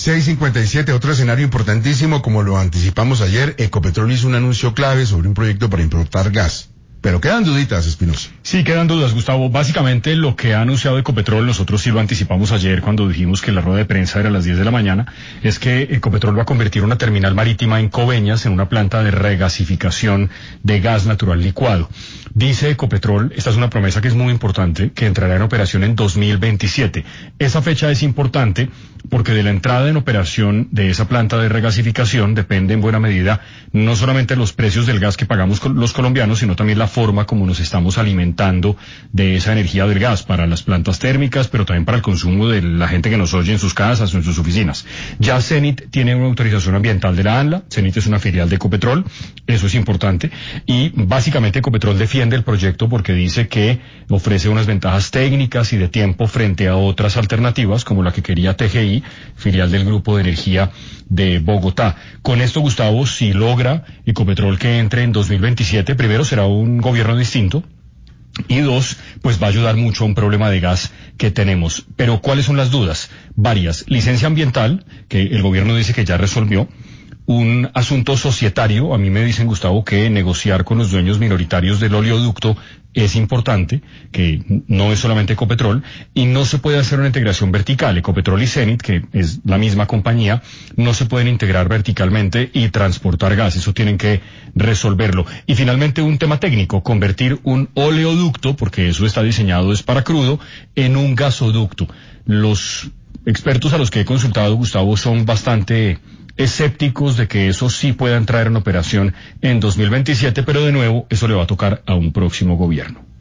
6:57, otro escenario importantísimo, como lo anticipamos ayer, Ecopetrol hizo un anuncio clave sobre un proyecto para importar gas. Pero quedan duditas, Espinosa. Sí, quedan dudas, Gustavo. Básicamente lo que ha anunciado Ecopetrol, nosotros sí lo anticipamos ayer cuando dijimos que la rueda de prensa era a las 10 de la mañana, es que Ecopetrol va a convertir una terminal marítima en Coveñas en una planta de regasificación de gas natural licuado. Dice Ecopetrol, esta es una promesa que es muy importante, que entrará en operación en 2027. Esa fecha es importante porque de la entrada en operación de esa planta de regasificación depende en buena medida no solamente los precios del gas que pagamos los colombianos, sino también la forma como nos estamos alimentando de esa energía del gas para las plantas térmicas, pero también para el consumo de la gente que nos oye en sus casas o en sus oficinas. Ya Cenit tiene una autorización ambiental de la ANLA, Cenit es una filial de Ecopetrol, eso es importante, y básicamente Ecopetrol defiende el proyecto porque dice que ofrece unas ventajas técnicas y de tiempo frente a otras alternativas como la que quería TGI, filial del Grupo de Energía de Bogotá. Con esto, Gustavo, si logra Ecopetrol que entre en 2027, primero será un gobierno distinto, y dos, pues va a ayudar mucho a un problema de gas que tenemos. Pero ¿cuáles son las dudas? Varias. Licencia ambiental, que el gobierno dice que ya resolvió. Un asunto societario, a mí me dicen, Gustavo, que negociar con los dueños minoritarios del oleoducto es importante, que no es solamente Ecopetrol, y no se puede hacer una integración vertical. Ecopetrol y Cenit, que es la misma compañía, no se pueden integrar verticalmente y transportar gas, eso tienen que resolverlo. Y finalmente un tema técnico, convertir un oleoducto, porque eso está diseñado es para crudo, en un gasoducto. Los expertos a los que he consultado, Gustavo, son bastante escépticos de que eso sí pueda entrar en operación en 2027, pero de nuevo eso le va a tocar a un próximo gobierno.